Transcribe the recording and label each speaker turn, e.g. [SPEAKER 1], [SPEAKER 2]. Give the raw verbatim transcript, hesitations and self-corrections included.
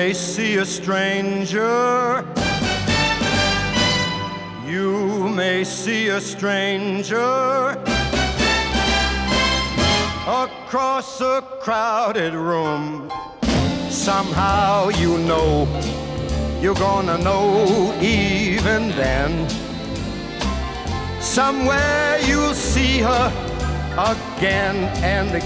[SPEAKER 1] may see a stranger. You may see a stranger across a crowded room. Somehow you know, you're gonna know even then. Somewhere you'll see her again and again.